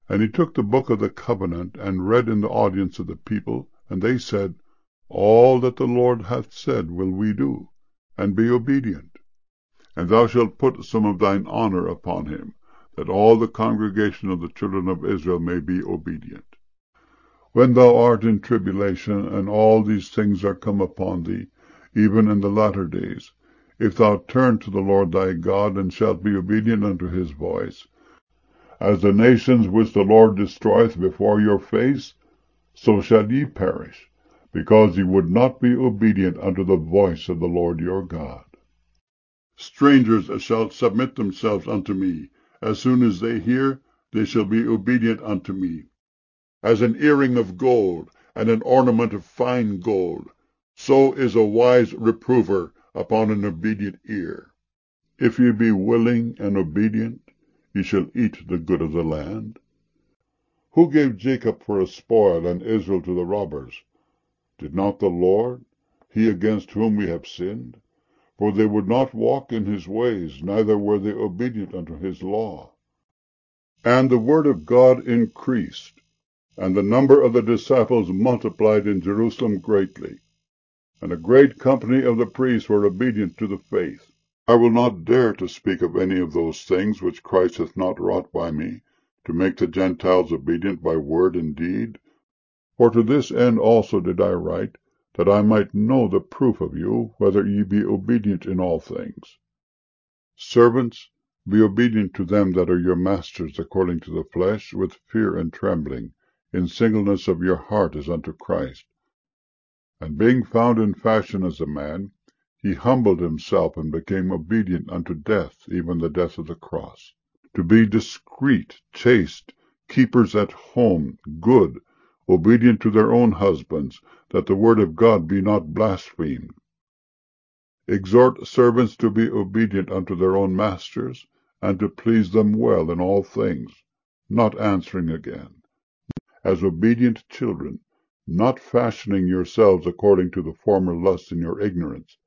And he took the book of the covenant, and read in the audience of the people. And they said, All that the Lord hath said will we do, and be obedient. And thou shalt put some of thine honor upon him, that all the congregation of the children of Israel may be obedient. When thou art in tribulation, and all these things are come upon thee, even in the latter days, if thou turn to the Lord thy God, and shalt be obedient unto his voice, as the nations which the Lord destroyeth before your face, so shall ye perish, because ye would not be obedient unto the voice of the Lord your God. Strangers shall submit themselves unto me. As soon as they hear, they shall be obedient unto me. As an earring of gold, and an ornament of fine gold, so is a wise reprover upon an obedient ear. If ye be willing and obedient, ye shall eat the good of the land. Who gave Jacob for a spoil, and Israel to the robbers? Did not the Lord, he against whom we have sinned? For they would not walk in his ways, neither were they obedient unto his law. And the word of God increased, and the number of the disciples multiplied in Jerusalem greatly. And a great company of the priests were obedient to the faith. I will not dare to speak of any of those things which Christ hath not wrought by me, to make the Gentiles obedient by word and deed. For to this end also did I write, that I might know the proof of you, whether ye be obedient in all things. Servants, be obedient to them that are your masters according to the flesh, with fear and trembling, in singleness of your heart as unto Christ. And being found in fashion as a man, he humbled himself, and became obedient unto death, even the death of the cross. To be discreet, chaste, keepers at home, good, obedient to their own husbands, that the word of God be not blasphemed. Exhort servants to be obedient unto their own masters, and to please them well in all things, not answering again, as obedient children, not fashioning yourselves according to the former lusts in your ignorance,